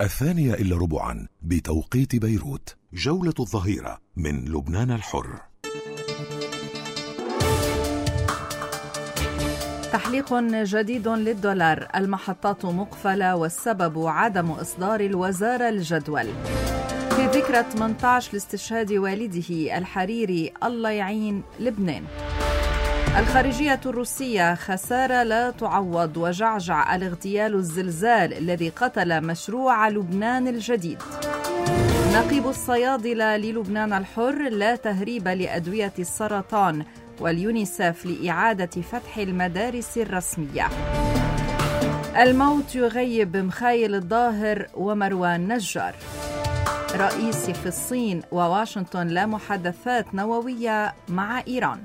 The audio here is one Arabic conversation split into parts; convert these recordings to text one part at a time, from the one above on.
2:15 بتوقيت بيروت. جولة الظهيرة من لبنان الحر. تحليق جديد للدولار، المحطات مقفلة والسبب عدم إصدار الوزارة الجدول. في ذكرى 18 لاستشهاد والده الحريري، الله يعين لبنان. الخارجية الروسية، خسارة لا تعوض وجعجع الاغتيال الزلزال الذي قتل مشروع لبنان الجديد. نقيب الصيادلة للبنان الحر، لا تهريب لأدوية السرطان، واليونيسف لإعادة فتح المدارس الرسمية. الموت يغيب مخايل الظاهر ومروان نجار. رئيسي في الصين وواشنطن لا محادثات نووية مع إيران.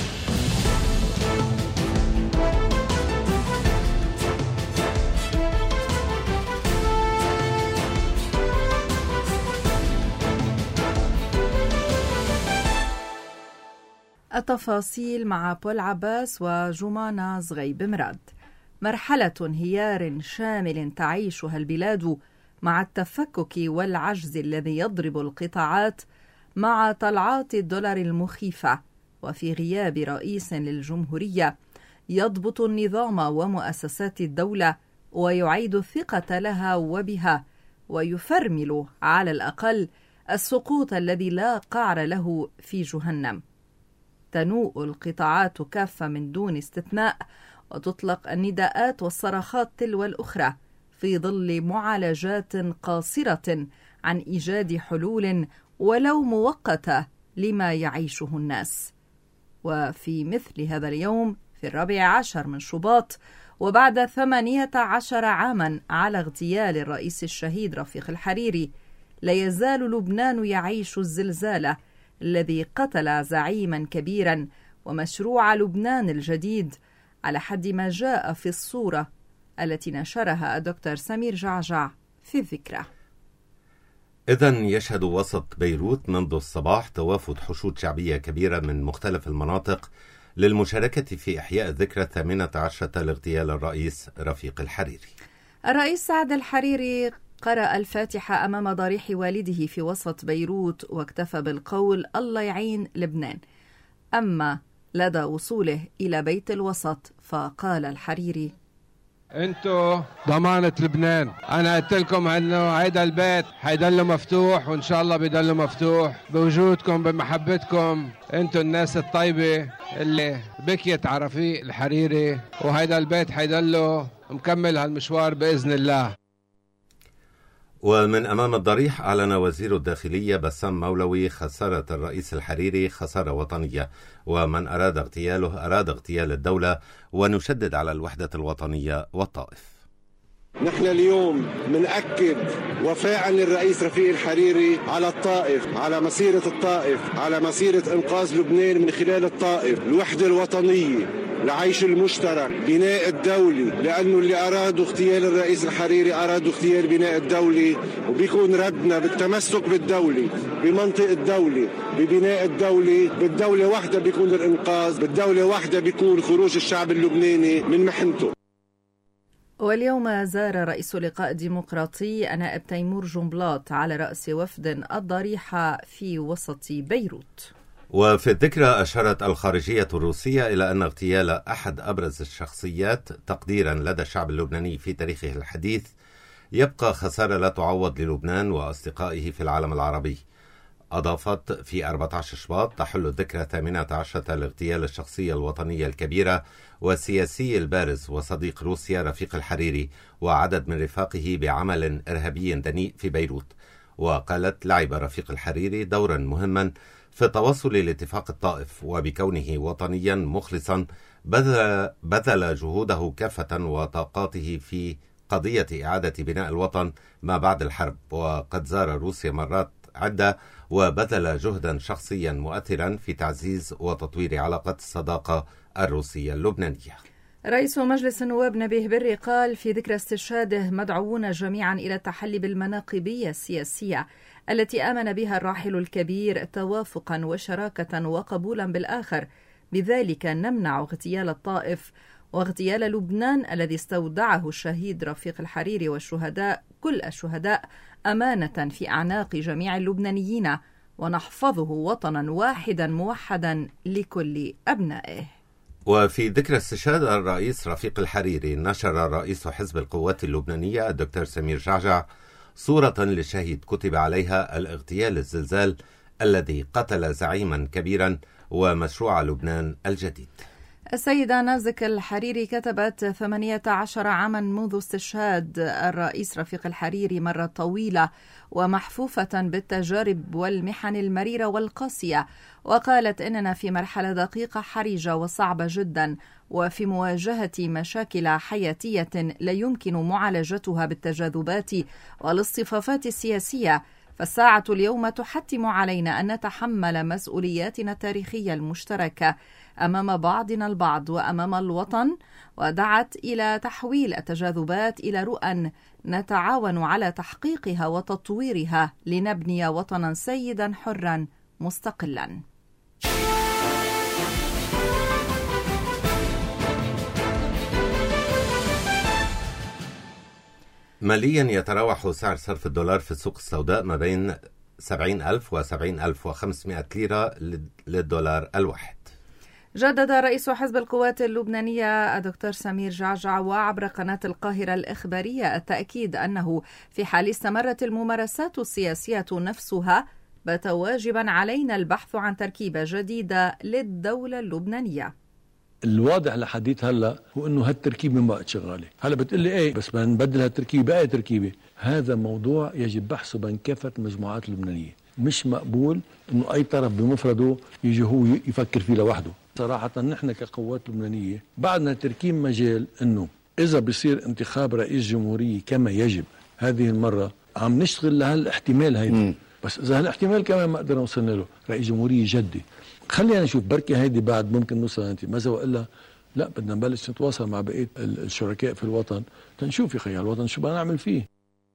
التفاصيل مع بول عباس وجمانة زغيب مراد. مرحلة انهيار شامل تعيشها البلاد مع التفكك والعجز الذي يضرب القطاعات مع طلعات الدولار المخيفة، وفي غياب رئيس للجمهورية يضبط النظام ومؤسسات الدولة ويعيد الثقة لها وبها، ويفرمل على الأقل السقوط الذي لا قعر له في جهنم. تنوء القطاعات كافة من دون استثناء، وتطلق النداءات والصرخات تلو الأخرى في ظل معالجات قاصرة عن إيجاد حلول ولو مؤقتة لما يعيشه الناس. وفي مثل هذا اليوم في 14 من شباط، وبعد 18 عاما على اغتيال الرئيس الشهيد رفيق الحريري، لا يزال لبنان يعيش الزلزال الذي قتل زعيما كبيرا ومشروع لبنان الجديد، على حد ما جاء في الصورة التي نشرها الدكتور سمير جعجع في الذكرى. إذن يشهد وسط بيروت منذ الصباح توافد حشود شعبية كبيرة من مختلف المناطق للمشاركة في إحياء ذكرى 18 لاغتيال الرئيس رفيق الحريري. الرئيس سعد الحريري قرأ الفاتحة أمام ضريح والده في وسط بيروت، واكتفى بالقول الله يعين لبنان. أما لدى وصوله إلى بيت الوسط فقال الحريري: انتو ضمانة لبنان. انا قلت لكم انه هيدا البيت حيضل مفتوح، وان شاء الله بيضل مفتوح بوجودكم بمحبتكم. انتو الناس الطيبة اللي بكيت على رفيق الحريري، وهيدا البيت حيضل مكمل هالمشوار بإذن الله. ومن أمام الضريح أعلن وزير الداخلية بسام مولوي خسارة الرئيس الحريري خسارة وطنية، ومن أراد اغتياله أراد اغتيال الدولة، ونشدد على الوحدة الوطنية والطائف. نحن اليوم منأكد وفاء للرئيس رفيق الحريري على الطائف، على مسيرة الطائف، على مسيرة إنقاذ لبنان من خلال الطائف، الوحدة الوطنية، العيش المشترك، بناء الدولي، لأنه اللي أرادوا اغتيال الرئيس الحريري أرادوا اغتيال بناء الدولي، وبيكون ردنا بالتمسك بالدولي، بمنطق الدولي، ببناء الدولي. بالدولة واحدة بيكون الإنقاذ، بالدولة واحدة بيكون خروج الشعب اللبناني من محنته. واليوم زار رئيس لقاء ديمقراطي النائب تيمور جنبلاط على رأس وفد الضريحة في وسط بيروت. وفي الذكرى أشارت الخارجية الروسية إلى أن اغتيال أحد أبرز الشخصيات تقديرا لدى الشعب اللبناني في تاريخه الحديث يبقى خسارة لا تعوض للبنان وأصدقائه في العالم العربي. أضافت: في 14 شباط تحل الذكرى 18 لاغتيال الشخصية الوطنية الكبيرة والسياسي البارز وصديق روسيا رفيق الحريري وعدد من رفاقه بعمل إرهابي دنيء في بيروت. وقالت: لعب رفيق الحريري دورا مهما في توصل لاتفاق الطائف، وبكونه وطنيا مخلصا بذل جهوده كافة وطاقاته في قضية إعادة بناء الوطن ما بعد الحرب، وقد زار روسيا مرات عدة وبذل جهدا شخصيا مؤثرا في تعزيز وتطوير علاقة الصداقة الروسية اللبنانية. رئيس مجلس النواب نبيه بري قال في ذكرى استشهاده: مدعوون جميعا إلى التحلي بالمناقبية السياسية التي آمن بها الراحل الكبير توافقا وشراكة وقبولا بالآخر، بذلك نمنع اغتيال الطائف واغتيال لبنان الذي استودعه الشهيد رفيق الحريري والشهداء كل الشهداء أمانة في أعناق جميع اللبنانيين، ونحفظه وطنا واحدا موحدا لكل أبنائه. وفي ذكرى استشهاد الرئيس رفيق الحريري، نشر رئيس حزب القوات اللبنانية الدكتور سمير جعجع صورة لشهيد كتب عليها الاغتيال الزلزال الذي قتل زعيما كبيرا ومشروع لبنان الجديد. السيدة نازك الحريري كتبت 18 عاما منذ استشهاد الرئيس رفيق الحريري، مرة طويلة ومحفوفة بالتجارب والمحن المريرة والقاسية، وقالت إننا في مرحلة دقيقة حرجة وصعبة جدا، وفي مواجهة مشاكل حياتية لا يمكن معالجتها بالتجاذبات والاصطفافات السياسية، فالساعة اليوم تحتم علينا أن نتحمل مسؤولياتنا التاريخية المشتركة أمام بعضنا البعض وأمام الوطن، ودعت إلى تحويل التجاذبات إلى رؤى نتعاون على تحقيقها وتطويرها لنبني وطنا سيدا حرا مستقلا. ماليا يتراوح سعر صرف الدولار في السوق السوداء ما بين 70,000 و 70,500 ليرة للدولار الواحد. جدد رئيس حزب القوات اللبنانية الدكتور سمير جعجع وعبر قناة القاهرة الإخبارية التأكيد أنه في حال استمرت الممارسات السياسية نفسها بات واجبا علينا البحث عن تركيبة جديدة للدولة اللبنانية. الواضح لحديث هلا هو انه هالتركيبه ما بقت شغاله، هلا بتقلي ايه بس بدنا نبدل هالتركيبه باي تركيبه، هذا موضوع يجب بحثه بين كافه المجموعات اللبنانيه، مش مقبول انه اي طرف بمفرده يجي هو يفكر فيه لوحده. صراحه نحن كقوات لبنانيه بعدنا تركيب مجال انه اذا بيصير انتخاب رئيس جمهوريه كما يجب هذه المره عم نشتغل لهالاحتمال هيدا، بس اذا هالاحتمال كمان ما قدرنا وصلنا له رئيس جمهوريه جدي، خلينا نشوف بركي هيدي بعد ممكن نوصل انت ماذا، والا لا بدنا نبلش نتواصل مع بقيه الشركاء في الوطن تنشوف يا خي الوطن شو بدنا نعمل فيه.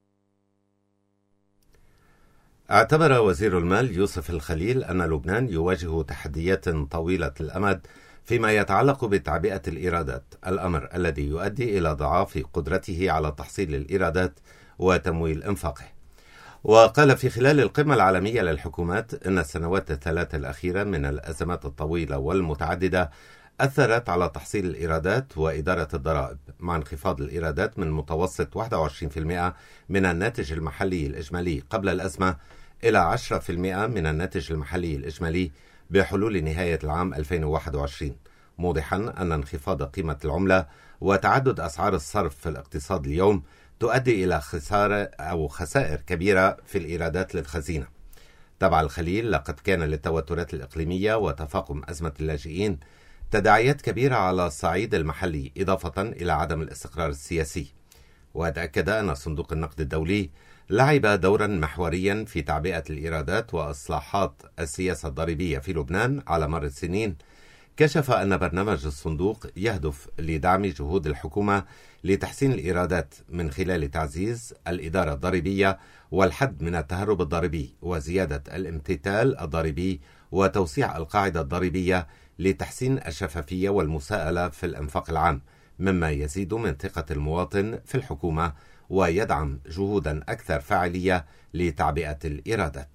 اعتبر وزير المال يوسف الخليل أن لبنان يواجه تحديات طويلة الأمد فيما يتعلق بتعبئة الإيرادات، الأمر الذي يؤدي إلى ضعاف قدرته على تحصيل الإيرادات وتمويل إنفاقه. وقال في خلال القمة العالمية للحكومات إن السنوات الثلاث الأخيرة من الأزمات الطويلة والمتعددة أثرت على تحصيل الإيرادات وإدارة الضرائب، مع انخفاض الإيرادات من متوسط 21% من الناتج المحلي الإجمالي قبل الأزمة إلى 10% من الناتج المحلي الإجمالي بحلول نهاية العام 2021، موضحا أن انخفاض قيمة العملة وتعدد أسعار الصرف في الاقتصاد اليوم تؤدي إلى خسائر كبيرة في الإيرادات للخزينة. تبع الخليل لقد كان للتوترات الإقليمية وتفاقم أزمة اللاجئين تداعيات كبيرة على الصعيد المحلي، إضافة إلى عدم الاستقرار السياسي. وتأكد أن صندوق النقد الدولي لعب دورا محوريا في تعبئة الإيرادات وإصلاحات السياسة الضريبية في لبنان على مر السنين. كشف أن برنامج الصندوق يهدف لدعم جهود الحكومة لتحسين الإيرادات من خلال تعزيز الإدارة الضريبية والحد من التهرب الضريبي وزيادة الامتثال الضريبي وتوسيع القاعدة الضريبية لتحسين الشفافية والمساءلة في الإنفاق العام، مما يزيد من ثقة المواطن في الحكومة ويدعم جهودا أكثر فاعلية لتعبئة الإيرادات.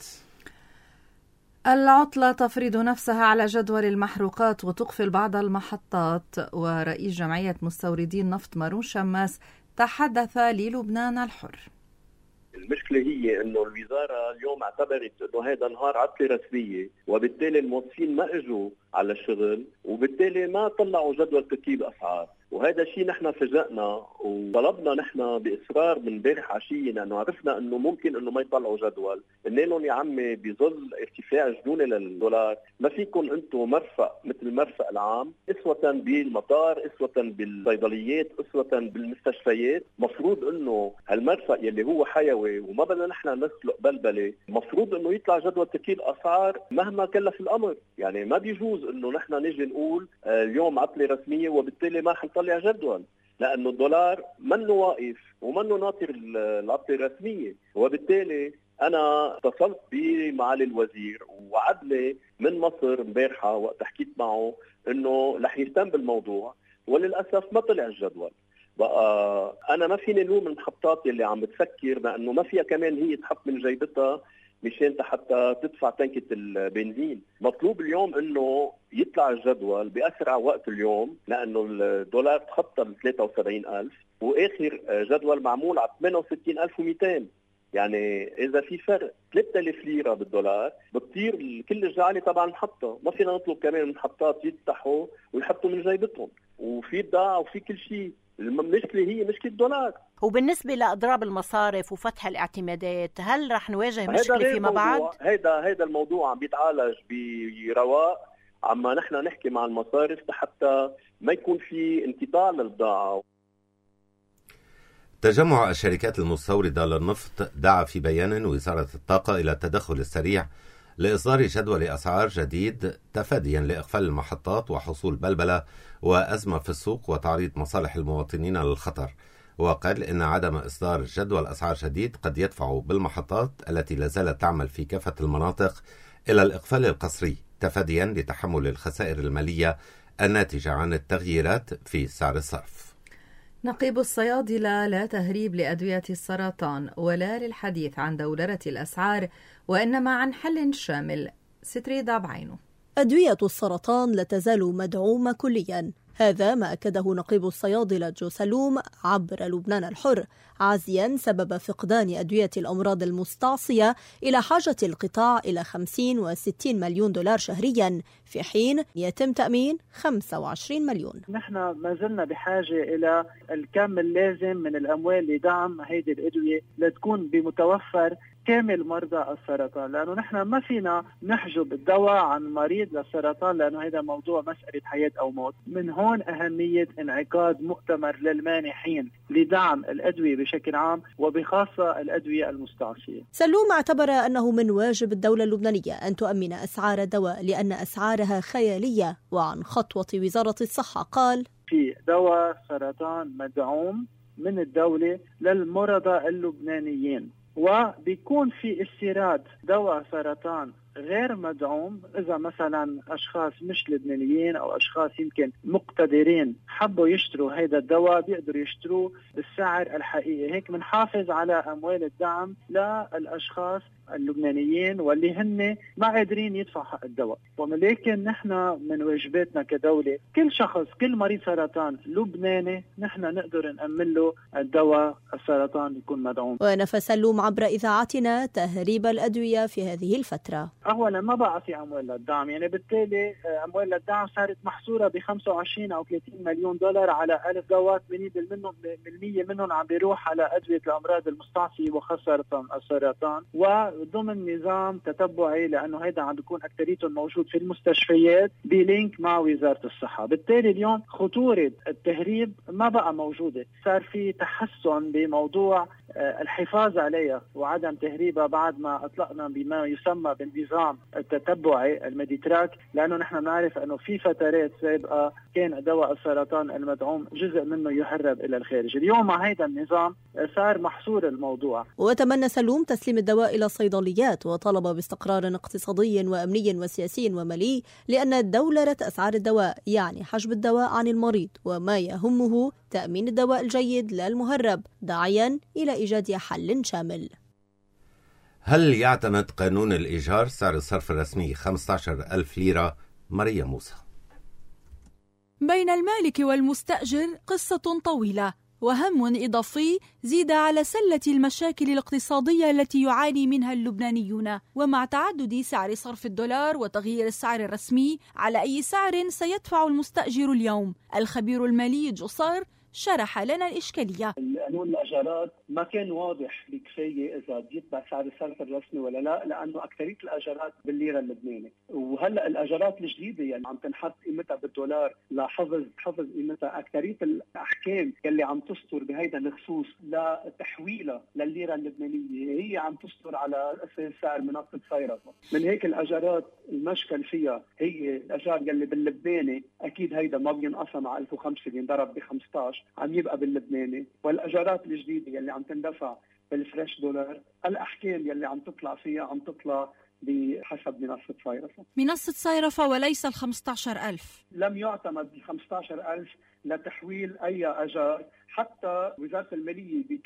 العطلة تفرض نفسها على جدول المحروقات وتقفل بعض المحطات، ورئيس جمعية مستوردين نفط مارون شماس تحدث للبنان الحر. المشكلة هي انه الوزارة اليوم اعتبرت انه هذا نهار عطلة رسمية، وبالتالي الموظفين ما اجوا على الشغل، وبالتالي ما طلعوا جدول ترتيب اسعار، وهذا الشيء نحن فاجئنا وطلبنا نحن باصرار من امبارح عشية، لانه عرفنا انه ممكن انه ما يطلعوا جدول. قلنا لهم يا عمي بظل ارتفاع جنوني للدولار ما فيكم انتم مرفق مثل المرفق العام، اسوة بالمطار، اسوة بالصيدليات، اسوة بالمستشفيات. مفروض انه هالمرفق يلي هو حيوي وما بدنا نحن نسلق بلبله، مفروض انه يطلع جدول ترتيب اسعار مهما كلف الامر. يعني ما بيجوز انه نحن نيجي نقول اليوم عطلة رسمية وبالتالي ما حنطلع جدول، لانه الدولار منه واقف ومنه ناطر العطلة الرسمية. وبالتالي انا اتصلت بمعالي الوزير ووعدني من مصر امبارحه وقت حكيت معه انه رح يهتم بالموضوع، وللاسف ما طلع الجدول. بقى أنا ما فيني نلوم المحطات اللي عم بتفكر لأنه ما فيها كمان هي تحط من جيبتها مشان حتى تدفع تنكة البنزين. مطلوب اليوم انه يطلع الجدول بأسرع وقت اليوم لانه الدولار تخطى ال 73,000 واخر جدول معمول على 68,200. يعني اذا في فرق 3000 ليرة بالدولار بتطير كل الجعلة تبع المحطة. ما فينا نطلب كمان من المحطات يفتحوا ويحطوا من جيبتهم وفي بضاعة وفي كل شيء. المشكلة هي مشكلة الدولار. وبالنسبة لأضراب المصارف وفتح الاعتمادات هل رح نواجه مشكلة فيما بعد؟ هيدا الموضوع عم بيتعالج برواق. عما نحن نحكي مع المصارف حتى ما يكون في انقطاع للبضاعة. تجمع الشركات المستوردة للنفط دعا في بيان وزارة الطاقة إلى التدخل السريع لإصدار جدول أسعار جديد تفاديا لإقفال المحطات وحصول بلبلة وأزمة في السوق وتعريض مصالح المواطنين للخطر. وقال إن عدم إصدار جدول أسعار جديد قد يدفع بالمحطات التي لازالت تعمل في كافة المناطق إلى الإقفال القسري تفاديا لتحمل الخسائر المالية الناتجة عن التغييرات في سعر الصرف. نقيب الصيادلة لا تهريب لأدوية السرطان ولا للحديث عن دولرة الأسعار وإنما عن حل شامل. ستريدا بعينه. أدوية السرطان لا تزال مدعومة كليا، هذا ما أكده نقيب الصيادلة جو سلوم عبر لبنان الحر، عازيا سبب فقدان أدوية الأمراض المستعصية إلى حاجة القطاع إلى 50 و60 مليون دولار شهريا في حين يتم تأمين 25 مليون. نحن ما زلنا بحاجة إلى الكم اللازم من الأموال لدعم هذه الأدوية لتكون بمتوفر كامل مرضى السرطان، لأنه نحن ما فينا نحجب الدواء عن مريض للسرطان لأنه هذا موضوع مسألة حياة أو موت. من هون أهمية انعقاد مؤتمر للمانحين لدعم الأدوية بشكل عام وبخاصة الأدوية المستعصية. سلوم اعتبر أنه من واجب الدولة اللبنانية أن تؤمن أسعار الدواء لأن أسعارها خيالية. وعن خطوة وزارة الصحة قال: في دواء سرطان مدعوم من الدولة للمرضى اللبنانيين، وبيكون في استيراد دواء سرطان غير مدعوم إذا مثلا أشخاص مش لبنانيين أو أشخاص يمكن مقتدرين حبوا يشتروا هذا الدواء بيقدروا يشتروه بالسعر الحقيقي. هيك منحافظ على أموال الدعم للأشخاص اللبنانيين واللي هن ما قادرين يدفعوا حق الدواء. ولكن نحن من واجباتنا كدولة كل شخص كل مريض سرطان لبناني نحن نقدر نأمن له الدواء السرطان يكون مدعوم. ونفى سلوم عبر إذاعتنا تهريب الأدوية في هذه الفترة. أولا ما بقى في أموال للدعم، يعني بالتالي أموال للدعم صارت محصورة ب 25 أو 30 مليون دولار على 1000 دواء. 80% منهم عم بيروح على أدوية الأمراض المستعصية وخاصة السرطان وضمن نظام تتبعي لأنه هذا عم بيكون أكثريته موجود في المستشفيات بلينك مع وزارة الصحة. بالتالي اليوم خطورة التهريب ما بقى موجودة، صار في تحسن بموضوع الحفاظ عليها وعدم تهريبها بعد ما أطلقنا بما يسمى بالنظام التتبعي الميديتراك، لأنه نحن نعرف أنه في فترات سابقة كان دواء السرطان المدعوم جزء منه يهرب إلى الخارج. اليوم مع هذا النظام صار محصور الموضوع. وتمنى سلوم تسليم الدواء إلى الصيدليات وطلب باستقرار اقتصادي وأمني وسياسي ومالي لأن دولرة أسعار الدواء يعني حجب الدواء عن المريض وما يهمه تأمين الدواء الجيد لا المهرب، داعيا إلى إيجاد حل شامل. هل يعتمد قانون الإيجار سعر الصرف الرسمي 15,000 ليرة؟ ماريا موسى. بين المالك والمستأجر قصة طويلة وهم إضافي زيد على سلة المشاكل الاقتصادية التي يعاني منها اللبنانيون. ومع تعدد سعر صرف الدولار وتغيير السعر الرسمي على أي سعر سيدفع المستأجر اليوم، الخبير المالي جسار شرح لنا الإشكالية. قانون الأجارات ما كان واضح بكفاية إذا بيتبع سعر الصرف الرسمي ولا لا، لأنه أكثرية الأجارات بالليرة اللبنانية، وهلأ الأجارات الجديدة يعني عم تنحط قيمتها بالدولار لحفظ قيمتها. أكثرية الأحكام اللي عم تستر بهيدا الخصوص لتحويلها للليرة اللبنانية هي عم تستر على أساس سعر منصة صيرفة. من هيك الأجارات المشكل فيها هي الأجار يلي باللبناني أكيد هيدا ما بينقسم على 1005 بينضرب ب 15 عم يبقى باللبناني، والأجارات الجديدة يلي عم تندفع بالفريش دولار الأحكام يلي عم تطلع فيها عم تطلع بحسب منصة صيرفة. منصة صيرفة وليس ال 15,000. لم يعتمد ال 15,000 لتحويل أي أجار حتى وزارة المالية ب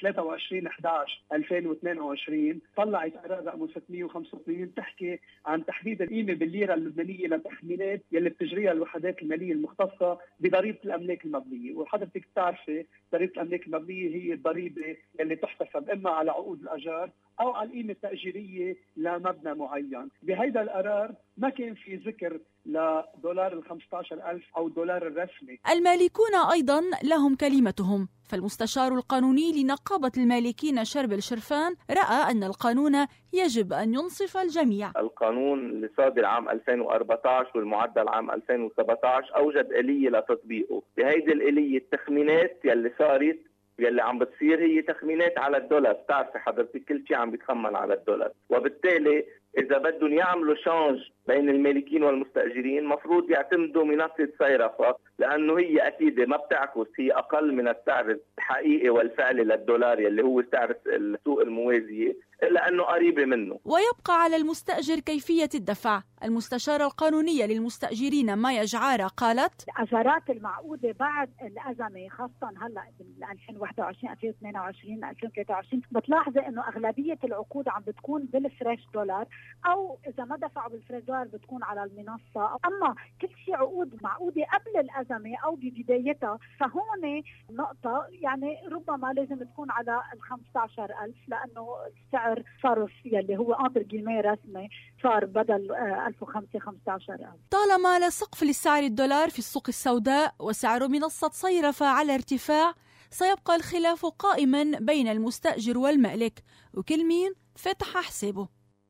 23/11/2022 طلعت قرار رقم 685 تحكي عن تحديد القيمة بالليرة اللبنانية للتحميلات يلي بتجريها الوحدات المالية المختصة بضريبة الأملاك المبنية. وحضرتك بتعرفي ضريبة الأملاك المبنية هي الضريبة يلي تحتسب إما على عقود الأجار أو على القيمة التأجيرية لمبنى معين. بهذا القرار ما كان في ذكر لدولار ال15,000 أو دولار الرسمي. المالكون أيضا لهم كلمتهم، فالمستشار القانوني لنقابة المالكين شربل شرفان رأى أن القانون يجب أن ينصف الجميع. القانون اللي صادر عام 2014 والمعدل عام 2017 أوجد آلية لتطبيقه. بهيدي الآلية التخمينات يلي صارت يلي عم بتصير هي تخمينات على الدولار. بتعرفي حضرتك كل شيء عم بيتخمن على الدولار، وبالتالي إذا بدهم يعملوا شانج بين المالكين والمستأجرين مفروض يعتمدوا منصة صيرفة، لأنه هي أكيد ما بتعكس، هي أقل من السعر الحقيقي والفعلي للدولار يلي هو سعر السوق الموازية، إلا أنه قريبة منه. ويبقى على المستأجر كيفية الدفع. المستشارة القانونية للمستأجرين مايا جعارة قالت: الأجارات المعقودة بعد الأزمة خاصة هلأ بال 2021 2022 2023 بتلاحظي أنه أغلبية العقود عم بتكون بالفريش دولار، أو إذا ما دفعوا بالفريش دولار بتكون على المنصة. أما كل شيء عقود معقودة قبل الأزمة أو ببدايتها، فهون نقطة يعني ربما لازم تكون على 15,000 لأنه السعر صرف يلي هو انتر جيمي رسمي صار بدل 1005 15,000. طالما لا سقف لسعر الدولار في السوق السوداء وسعر منصة صيرفة على ارتفاع، سيبقى الخلاف قائما بين المستأجر والمالك، وكل مين فتح حسابه.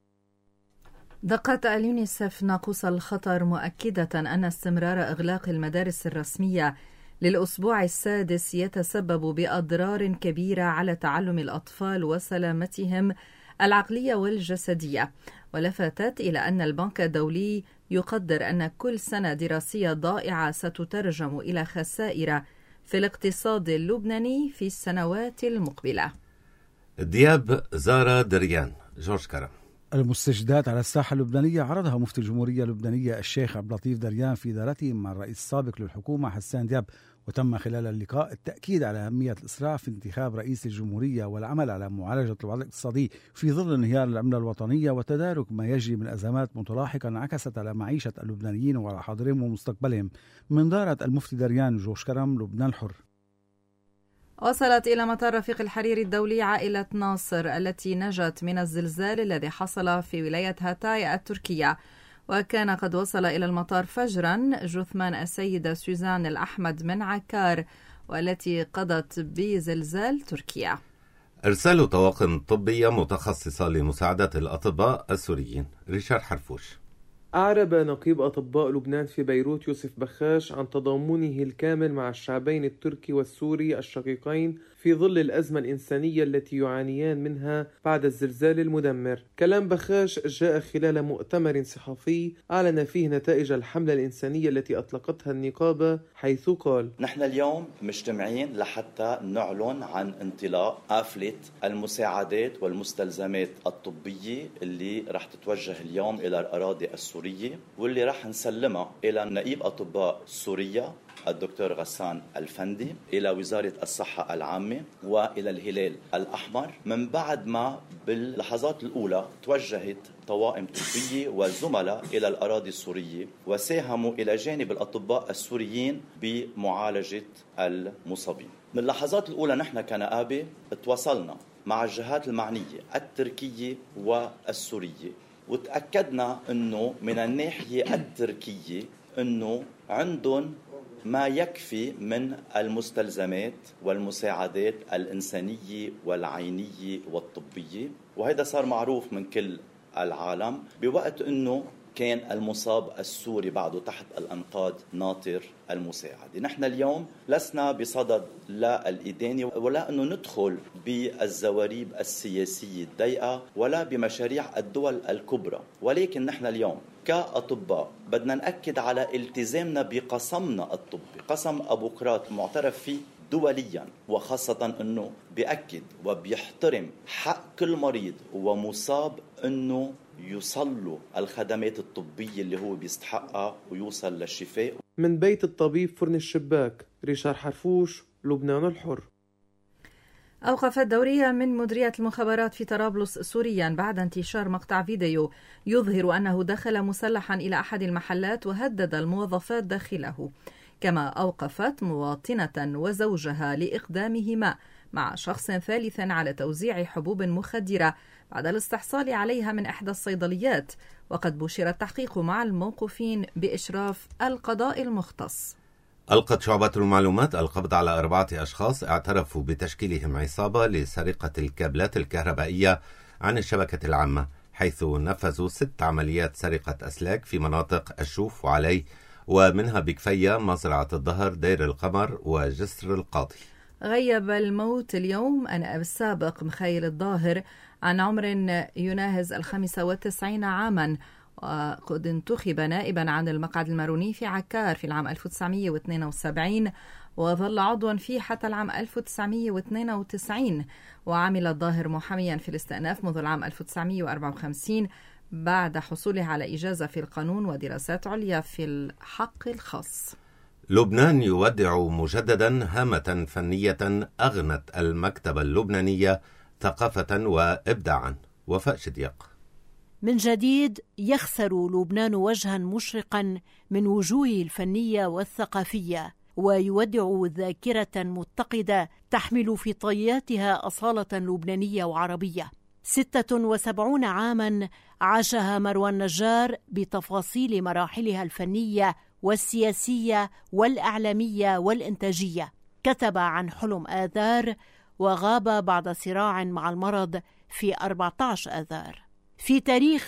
دقت اليونيسف ناقوس الخطر مؤكدة أن استمرار إغلاق المدارس الرسمية للأسبوع السادس يتسبب بأضرار كبيرة على تعلم الأطفال وسلامتهم العقلية والجسدية. ولفتت إلى أن البنك الدولي يقدر أن كل سنة دراسية ضائعة ستترجم إلى خسائر في الاقتصاد اللبناني في السنوات المقبلة. دياب زار دريان. جورج كرم. المستجدات على الساحة اللبنانية عرضها مفتي الجمهورية اللبنانية الشيخ عبد اللطيف دريان في دارته مع الرئيس السابق للحكومة حسان دياب، وتم خلال اللقاء التأكيد على أهمية الإسراع في انتخاب رئيس الجمهورية والعمل على معالجة الوضع الاقتصادي في ظل انهيار العملة الوطنية وتدارك ما يجري من أزمات متلاحقة انعكست على معيشة اللبنانيين وعلى حاضرهم ومستقبلهم. من دارة المفتي دريان جورج كرم، لبنان الحر. وصلت إلى مطار رفيق الحريري الدولي عائلة ناصر التي نجت من الزلزال الذي حصل في ولاية هاتاي التركية، وكان قد وصل إلى المطار فجرا جثمان السيدة سوزان الأحمد من عكار والتي قضت بزلزال تركيا. إرسال طواقم طبية متخصصة لمساعدة الأطباء السوريين. ريشارد حرفوش. أعرب نقيب أطباء لبنان في بيروت يوسف بخاش عن تضامنه الكامل مع الشعبين التركي والسوري الشقيقين في ظل الأزمة الإنسانية التي يعانيان منها بعد الزلزال المدمر. كلام بخاش جاء خلال مؤتمر صحفي أعلن فيه نتائج الحملة الإنسانية التي أطلقتها النقابة، حيث قال: نحن اليوم مجتمعين لحتى نعلن عن انطلاق حافلة المساعدات والمستلزمات الطبية اللي رح تتوجه اليوم إلى الأراضي السورية، واللي رح نسلمها إلى نقيب أطباء سوريا الدكتور غسان الفندي، إلى وزارة الصحة العامة، وإلى الهلال الأحمر، من بعد ما باللحظات الأولى توجهت طواقم طبية وزملاء إلى الأراضي السورية وساهموا إلى جانب الأطباء السوريين بمعالجة المصابين. من اللحظات الأولى نحن كنقابة تواصلنا مع الجهات المعنية التركية والسورية، وتأكدنا أنه من الناحية التركية أنه عندهم ما يكفي من المستلزمات والمساعدات الإنسانية والعينية والطبية، وهذا صار معروف من كل العالم، بوقت أنه كان المصاب السوري بعده تحت الأنقاض ناطر المساعدة. نحن اليوم لسنا بصدد لا الإدانة ولا أنه ندخل بالزواريب السياسية الضيقة ولا بمشاريع الدول الكبرى، ولكن نحن اليوم كأطباء بدنا نأكد على التزامنا بقسمنا الطبي، قسم أبوقراط معترف فيه دوليا، وخاصة أنه بيأكد وبيحترم حق كل مريض ومصاب أنه يوصل الخدمات الطبية اللي هو بيستحقها ويوصل للشفاء. من بيت الطبيب فرن الشباك، ريشارد حرفوش، لبنان الحر. أوقفت دورية من مديرية المخابرات في طرابلس سوريا بعد انتشار مقطع فيديو يظهر أنه دخل مسلحا إلى أحد المحلات وهدد الموظفات داخله. كما أوقفت مواطنة وزوجها لإقدامهما مع شخص ثالث على توزيع حبوب مخدرة بعد الاستحصال عليها من إحدى الصيدليات، وقد بشر التحقيق مع الموقوفين بإشراف القضاء المختص. ألقت شعبة المعلومات القبض على 4 أشخاص اعترفوا بتشكيلهم عصابة لسرقة الكابلات الكهربائية عن الشبكة العامة، حيث نفذوا 6 عمليات سرقة أسلاك في مناطق الشوف وعلي، ومنها بكفية، مزرعة الظهر، دير القمر، وجسر القاضي. غيب الموت اليوم النائب السابق مخيل الظاهر عن عمر يناهز 95 عاما، وقد انتخب نائبا عن المقعد الماروني في عكار في العام 1972، وظل عضوا فيه حتى العام 1992، وعمل الظاهر محاميا في الاستئناف منذ العام 1954 بعد حصوله على إجازة في القانون ودراسات عليا في الحق الخاص. لبنان يودع مجددا هامة فنية أغنت المكتبة اللبنانية ثقافة وإبداعا. وفاء شديق. من جديد يخسر لبنان وجها مشرقا من وجوهه الفنية والثقافية، ويودع ذاكرة متقدة تحمل في طياتها أصالة لبنانية وعربية. 76 عاما عاشها مروان نجار بتفاصيل مراحلها الفنية والسياسية والإعلامية والإنتاجية. كتب عن حلم آذار وغاب بعد صراع مع المرض في 14 آذار. في تاريخ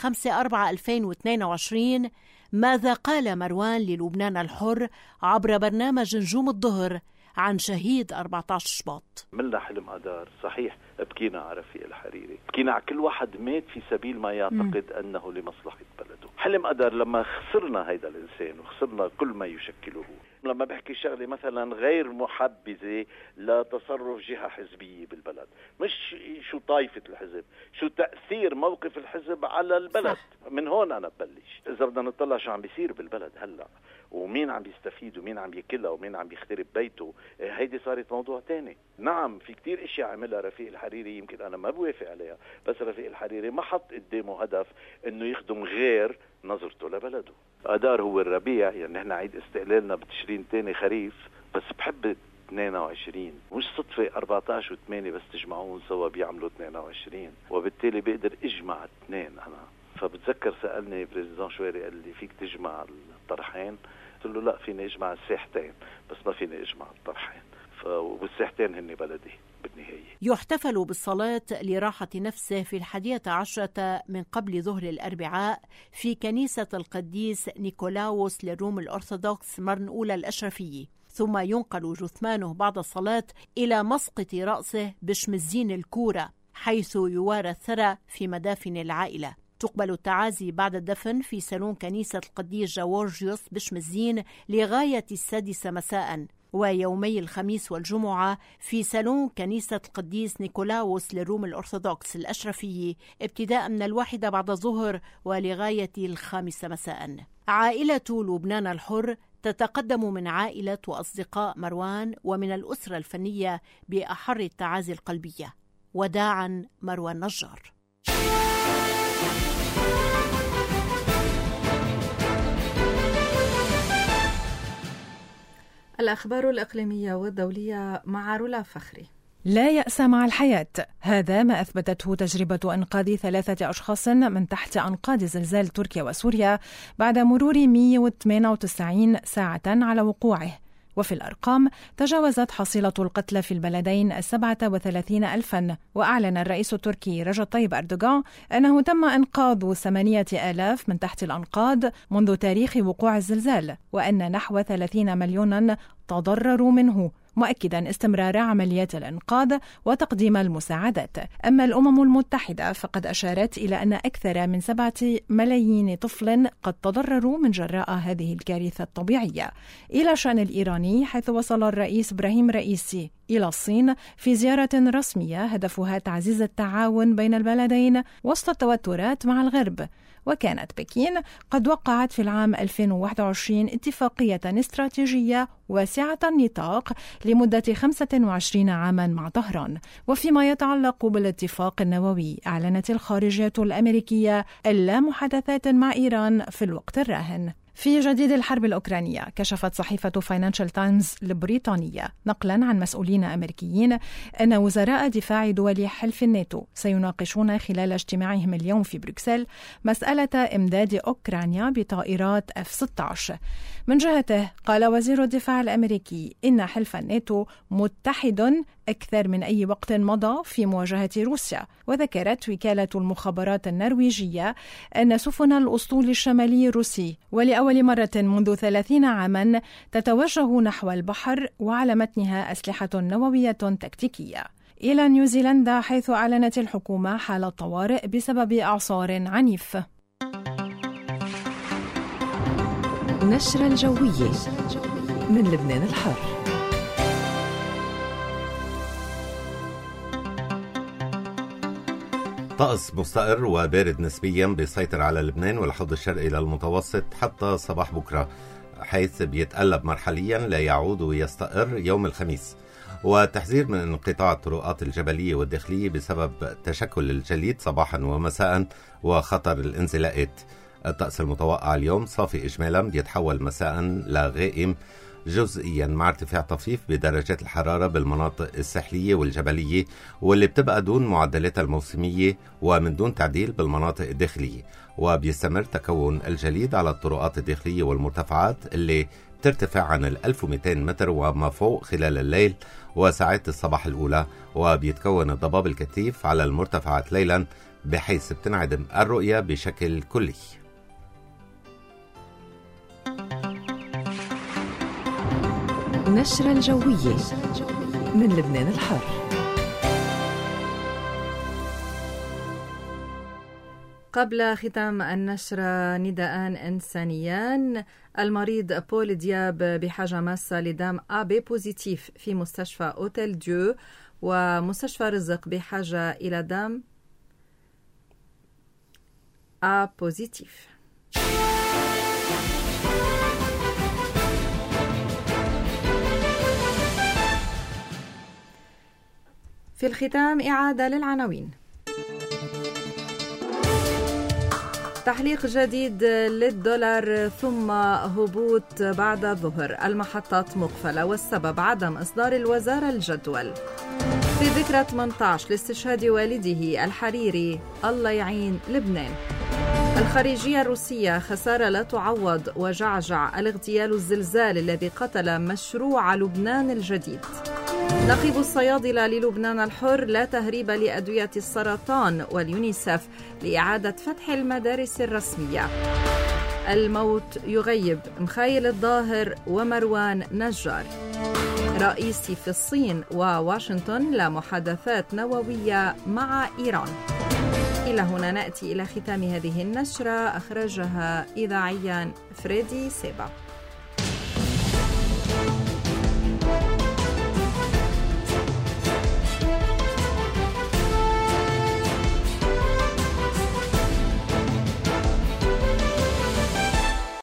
5/4/2022 ماذا قال مروان للبنان الحر عبر برنامج نجوم الظهر عن شهيد 14 شباط؟ ملنا حلم آذار، صحيح بكينا على رفيق الحريري، بكينا على كل واحد مات في سبيل ما يعتقد أنه لمصلحة بلده. حلم آذار لما خسرنا هيدا الإنسان وخسرنا كل ما يشكله، لما بحكي شغلة مثلا غير محبذة لتصرف جهة حزبية بالبلد، مش شو طائفة الحزب، شو تأثير موقف الحزب على البلد. صح. من هون أنا ببلش. إذا بدنا نطلع شو عم بيصير بالبلد هلأ ومين عم بيستفيد ومين عم يكلها ومين عم بيخترب بيته، هيدي صارت موضوع تاني. نعم في كتير اشياء عملها رفيق الحريري يمكن انا ما بوافق عليها، بس رفيق الحريري ما حط قدامه هدف انه يخدم غير نظرته لبلده. آذار هو الربيع، يعني نحن عيد استقلالنا بتشرين تاني خريف، بس بحب 22 مش صدفة 14 و8 بس تجمعون سوا بيعملوا 22، وبالتالي بقدر اجمع 2 انا. فبتذكر سألني بريزيدان شويري قال لي فيك تجمع الطرحين؟ قلت له لا، فيني اجمع الساحتين بس ما فيني اجمع الطرحين، والساحتين هن بلدي بالنهاية. يحتفل بالصلاة لراحة نفسه في 11 من قبل ظهر الأربعاء في كنيسة القديس نيكولاوس للروم الأرثوذكس مرنقولة الأشرفية، ثم ينقل جثمانه بعد الصلاة إلى مسقط رأسه بشمزين الكورة، حيث يوارى الثرى في مدافن العائلة. تقبل التعازي بعد الدفن في صالون كنيسة القديس جورجيوس بشمزين لغاية 6 مساء، ويومي الخميس والجمعة في صالون كنيسة القديس نيكولاوس للروم الأرثوذكس الأشرفية ابتداء من 1 بعد الظهر ولغاية 5 مساء. عائلة لبنان الحر تتقدم من عائلة وأصدقاء مروان ومن الأسرة الفنية بأحر التعازي القلبية. وداعا مروان نجار. الأخبار الإقليمية والدولية مع رولا فخري. لا يأس مع الحياة، هذا ما أثبتته تجربة إنقاذ 3 أشخاص من تحت أنقاض زلزال تركيا وسوريا بعد مرور 198 ساعة على وقوعه. وفي الأرقام تجاوزت حصيلة القتلى في البلدين 37,000، وأعلن الرئيس التركي رجب طيب أردوغان أنه تم إنقاذ 8,000 من تحت الأنقاض منذ تاريخ وقوع الزلزال، وأن نحو 30 مليون تضرروا منه، مؤكدا استمرار عمليات الإنقاذ وتقديم المساعدات. أما الأمم المتحدة فقد أشارت إلى أن أكثر من 7 ملايين طفل قد تضرروا من جراء هذه الكارثة الطبيعية. إلى شأن الإيراني، حيث وصل الرئيس إبراهيم رئيسي إلى الصين في زيارة رسمية هدفها تعزيز التعاون بين البلدين وسط التوترات مع الغرب. وكانت بكين قد وقعت في العام 2021 اتفاقية استراتيجية واسعة النطاق لمدة 25 عاما مع طهران. وفيما يتعلق بالاتفاق النووي، أعلنت الخارجية الأمريكية اللامحادثات مع إيران في الوقت الراهن. في جديد الحرب الأوكرانية، كشفت صحيفة فاينانشال تايمز البريطانية نقلا عن مسؤولين أمريكيين أن وزراء دفاع دول حلف الناتو سيناقشون خلال اجتماعهم اليوم في بروكسل مسألة إمداد أوكرانيا بطائرات F-16. من جهته قال وزير الدفاع الأمريكي إن حلف الناتو متحد أكثر من أي وقت مضى في مواجهة روسيا. وذكرت وكالة المخابرات النرويجية أن سفن الأسطول الشمالي الروسي ولأول مرة منذ 30 عاما تتوجه نحو البحر وعلى متنها أسلحة نووية تكتيكية. إلى نيوزيلندا، حيث أعلنت الحكومة حالة طوارئ بسبب إعصار عنيف. نشرة الجوية من لبنان الحر. طقس مستقر وبارد نسبيا بيسيطر على لبنان والحوض الشرقي للمتوسط حتى صباح بكرة، حيث بيتقلب مرحليا ليعود ويستقر يوم الخميس. وتحذير من انقطاع الطرقات الجبلية والداخلية بسبب تشكل الجليد صباحا ومساء وخطر الانزلاقات. الطقس المتوقع اليوم صافي إجمالا، بيتحول مساء لغائم جزئيا مع ارتفاع طفيف بدرجات الحرارة بالمناطق الساحلية والجبلية، واللي بتبقى دون معدلاتها الموسمية ومن دون تعديل بالمناطق الداخلية. وبيستمر تكون الجليد على الطرقات الداخلية والمرتفعات اللي بترتفع عن 1200 متر وما فوق خلال الليل وساعات الصباح الأولى، وبيتكون الضباب الكثيف على المرتفعات ليلا بحيث بتنعدم الرؤية بشكل كلي. نشرة الجوية من لبنان الحر. قبل ختام النشرة نداءان إنسانيان. المريض بول دياب بحاجة ماسة لدعم AB بوزيتيف في مستشفى أوتيل ديو، ومستشفى رزق بحاجة إلى دعم A بوزيتيف. في الختام إعادة للعناوين. تحليق جديد للدولار ثم هبوط بعد الظهر، المحطات مقفلة والسبب عدم إصدار الوزارة الجدول. في ذكرى 18 لاستشهاد والده الحريري، الله يعين لبنان. الخارجية الروسية، خسارة لا تعوض وجعجع الاغتيال الزلزال الذي قتل مشروع لبنان الجديد. نقيب الصيادلة للبنان الحر، لا تهريب لأدوية السرطان، واليونيسف لإعادة فتح المدارس الرسمية. الموت يغيب مخايل الظاهر ومروان نجار. رئيسي في الصين وواشنطن لا محادثات نووية مع إيران. إلى هنا نأتي إلى ختام هذه النشرة، أخرجها إذاعيا فريدي سيبا.